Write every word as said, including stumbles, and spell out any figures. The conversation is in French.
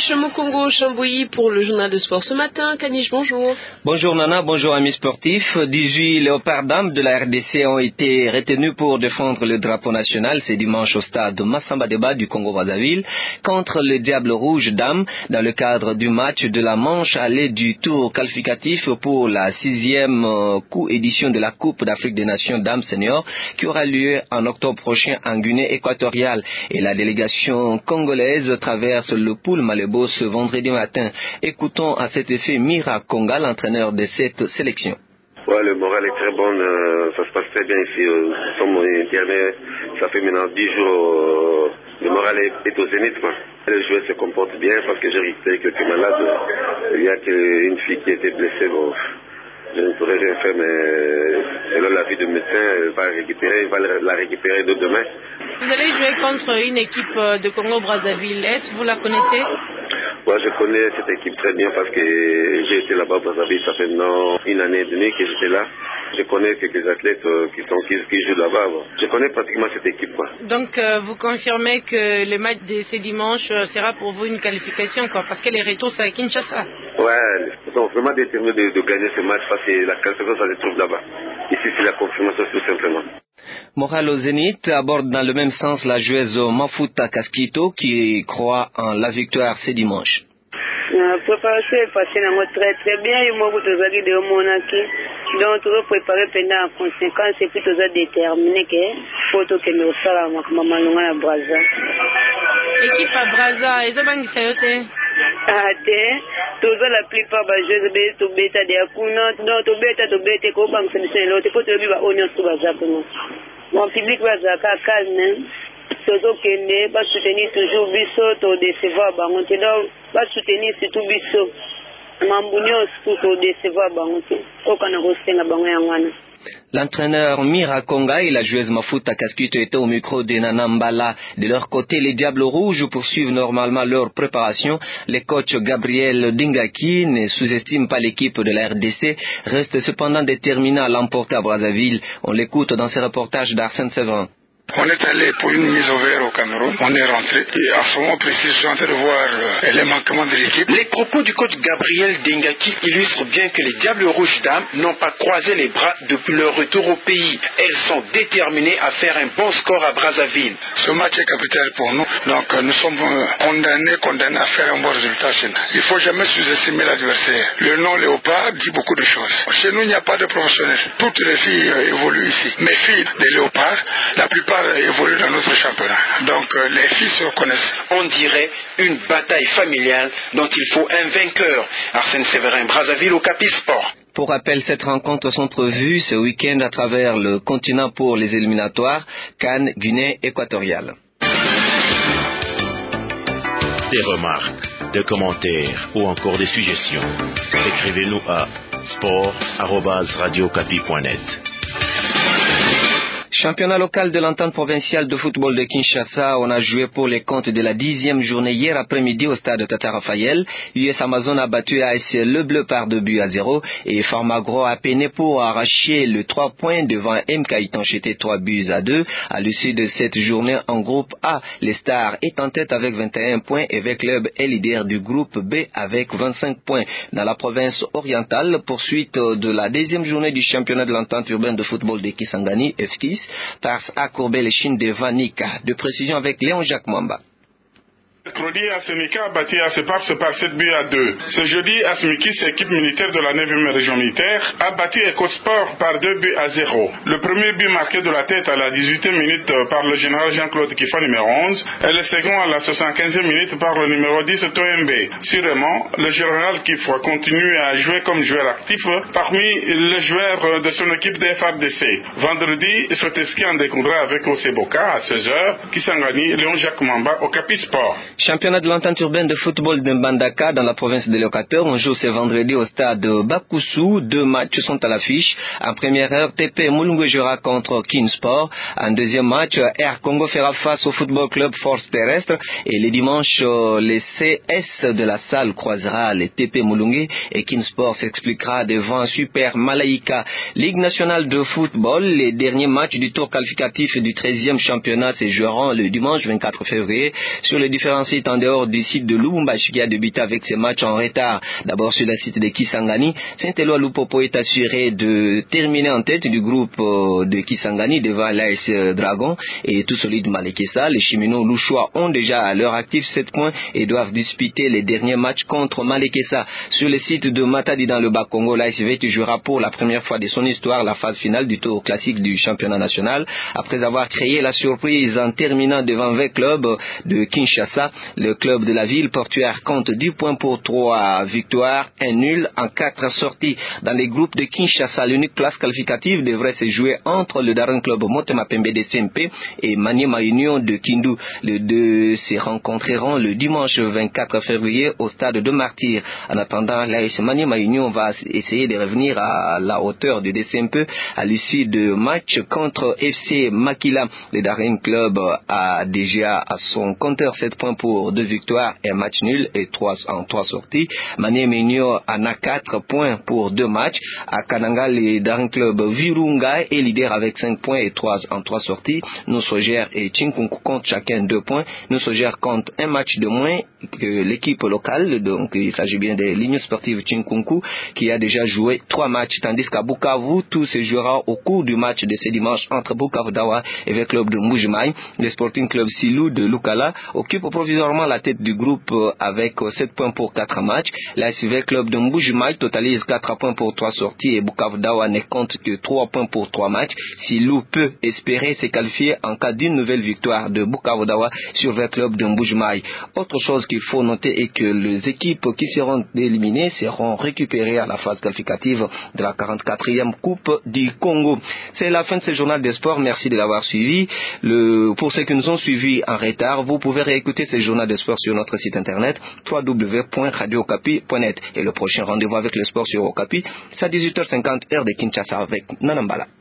match Mukongo-Chambouilly pour le journal de sport ce matin. Kanish, bonjour. Bonjour Nana, bonjour amis sportifs. dix-huit léopards dames de la R D C ont été retenus pour défendre le drapeau national ce dimanche au stade Massamba Deba du Congo-Brazzaville contre le Diable Rouge dames dans le cadre du match de la manche allée du tour qualificatif pour la sixième édition de la Coupe d'Afrique des Nations dames seniors qui aura lieu en octobre prochain en Guinée équatoriale. Et la délégation congolaise traverse le Poul Malebo ce vendredi matin. Écoutons à cet effet Mira Konga, l'entraîneur de cette sélection. Ouais, le moral est très bon, euh, ça se passe très bien ici. Euh, nous sommes derniers, ça fait maintenant dix jours, euh, le moral est, est au zénith. Quoi. Les joueurs se comportent bien parce que j'ai récupéré quelques malades. Il y a qu'une fille qui a été blessée. Bon, je ne pourrais rien faire, mais selon l'avis du médecin, elle va récupérer, il va la récupérer de demain. Vous allez jouer contre une équipe de Congo-Brazzaville. Est-ce que vous la connaissez? Ouais, je connais cette équipe très bien parce que j'ai été là-bas au Brazzaville, ça fait maintenant une année et demie que j'étais là. Je connais quelques athlètes qui, sont, qui, qui jouent là-bas. Bon. Je connais pratiquement cette équipe. Quoi. Donc, euh, vous confirmez que le match de ce dimanche sera pour vous une qualification, quoi, parce que les retours, c'est à Kinshasa. Ouais, ils sont vraiment déterminés de, de gagner ce match parce que la qualification, ça se trouve là-bas. Ici, c'est la confirmation tout simplement. Moral au Zénith aborde dans le même sens la joueuse Mafuta Kaskito qui croit en la victoire ce dimanche. La préparation est passée très très bien et moi vous avez de monaki donc tout préparé pendant en conséquence et puis tout déterminé que photo que nous sala maman longa Brazza. Équipe à Brazza et ça bangi sayote. Ah te tout la plupart ba joueurs be to beta de akuna non to beta to beta ko bang solution l'autre pour te biba honneur sur Brazza pour mon public Brazza ka calme. Tozo kende ba soutenir toujours biso to décevoir bango te donc ba soutenir surtout biso mambunyo surtout to décevoir bango te okana ko senga bango yangwana. L'entraîneur Mira Konga et la joueuse Mafuta Kaskito étaient au micro de Nana Mbala. De leur côté, les Diables Rouges poursuivent normalement leur préparation. Le coach Gabriel Dingaki ne sous-estime pas l'équipe de la R D C, reste cependant déterminé à l'emporter à Brazzaville. On l'écoute dans ce reportage d'Arsène Séverin. On est allé pour une mise au vert au Cameroun, on est rentré et à ce moment précis, je suis en train de voir euh, les manquements de l'équipe. Les propos du coach Gabriel Dingaki illustrent bien que les Diables Rouges dames n'ont pas croisé les bras depuis leur retour au pays. Elles sont déterminées à faire un bon score à Brazzaville. Ce match est capital pour nous, donc euh, nous sommes euh, condamnés, condamnés à faire un bon résultat chez nous. Il ne faut jamais sous-estimer l'adversaire. Le nom Léopard dit beaucoup de choses. Chez nous, il n'y a pas de professionnels. Toutes les filles euh, évoluent ici. Mes filles des Léopards, la plupart évolue dans notre championnat. Donc euh, les filles se reconnaissent. On dirait une bataille familiale dont il faut un vainqueur. Arsène Séverin, Brazzaville au Capi Sport. Pour rappel, cette rencontre sont prévues ce week-end à travers le continent pour les éliminatoires Cannes, Guinée équatoriale. Des remarques, des commentaires ou encore des suggestions. Écrivez-nous à sport arobase radio capi point net. Championnat local de l'entente provinciale de football de Kinshasa, on a joué pour les comptes de la dixième journée hier après-midi au stade Tata Raphaël. U S Amazon a battu A S Le Bleu par deux buts à zéro et Farmagro a peiné pour arracher le trois points devant M K Itanchete trois buts à deux. À l'issue de cette journée en groupe A, les Stars est en tête avec vingt et un points et le club est leader du groupe B avec vingt-cinq points. Dans la province orientale, poursuite de la deuxième journée du championnat de l'entente urbaine de football de Kisangani, F K I S, Tars a courbé les chines de Vanika. De précision avec Léon Jacques Mwamba. Mercredi, Asmika a battu Asepars par sept buts à deux. Ce jeudi, Asmikis, équipe militaire de la neuvième région militaire, a battu EcoSport par deux buts à zéro. Le premier but marqué de la tête à la dix-huitième minute par le général Jean-Claude Kifa numéro onze et le second à la soixante-quinzième minute par le numéro dix Toembe. Sûrement, le général Kifa continue à jouer comme joueur actif parmi les joueurs de son équipe de F R D C. Vendredi, Soteski en découdra avec Oseboka à seize heures, Kisangani, Léon Jacques Mamba au Capi Sport. Championnat de l'entente urbaine de football de Mbandaka dans la province de Locataire. On joue ce vendredi au stade Bakusu. Deux matchs sont à l'affiche. En première heure, T P Mulungu jouera contre Kinsport. En deuxième match, Air Congo fera face au football club Force Terrestre. Et le dimanche, le C S de la salle croisera les T P Mulungu et Kinsport s'expliquera devant Super Malaika. Ligue nationale de football, les derniers matchs du tour qualificatif du treizième championnat se joueront le dimanche vingt-quatre février sur les différents site en dehors du site de Lubumbashi qui a débuté avec ses matchs en retard. D'abord sur le site de Kisangani, Saint-Éloi Lupopo est assuré de terminer en tête du groupe de Kisangani devant l'A S Dragon et tout solide Malekesa. Les cheminots louchois ont déjà à leur actif sept points et doivent disputer les derniers matchs contre Malekesa. Sur le site de Matadi dans le Bas-Congo, l'A S V T jouera pour la première fois de son histoire la phase finale du tour classique du championnat national. Après avoir créé la surprise en terminant devant vingt clubs de Kinshasa, le club de la ville portuaire compte dix points pour trois victoires, un nul en quatre sorties. Dans les groupes de Kinshasa, l'unique place qualificative devrait se jouer entre le Daring Club Motema Pembe de C M P et Maniema Union de Kindu. Les deux se rencontreront le dimanche vingt-quatre février au stade de Martyr. En attendant, l'A S Maniema Union va essayer de revenir à la hauteur de D C M P à l'issue de match contre F C Makila. Le Daring Club a déjà à son compteur sept points pour deux victoires et un match nul et trois en trois sorties. Maniema Union en a quatre points pour deux matchs. À Kananga, le Daring Club Virunga est leader avec cinq points et trois en trois sorties. Nosogère et Chinkunku comptent chacun deux points. Nosogère compte un match de moins que l'équipe locale, donc il s'agit bien de l'Union Sportive Chinkunku qui a déjà joué trois matchs, tandis qu'à Bukavu, tout se jouera au cours du match de ce dimanche entre Bukavu Dawa et le club de Mbujimai. Le Sporting Club Silou de Lukala occupe provisoirement la tête du groupe avec sept points pour quatre matchs. La S V Club de Mbujimai totalise quatre points pour trois sorties et Bukavu Dawa ne compte que trois points pour trois matchs. Silou peut espérer se qualifier en cas d'une nouvelle victoire de Bukavu Dawa sur le club de Mbujimai. Autre chose qu'il faut noter est que les équipes qui seront éliminées seront récupérées à la phase qualificative de la quarante-quatrième Coupe du Congo. C'est la fin de ce journal des sports. Merci de l'avoir suivi. Le, pour ceux qui nous ont suivis en retard, vous pouvez réécouter ce journal des sports sur notre site internet w w w point radio okapi point net. Et le prochain rendez-vous avec le sport sur Okapi, c'est à dix-huit heures cinquante heure de Kinshasa avec Nanambala.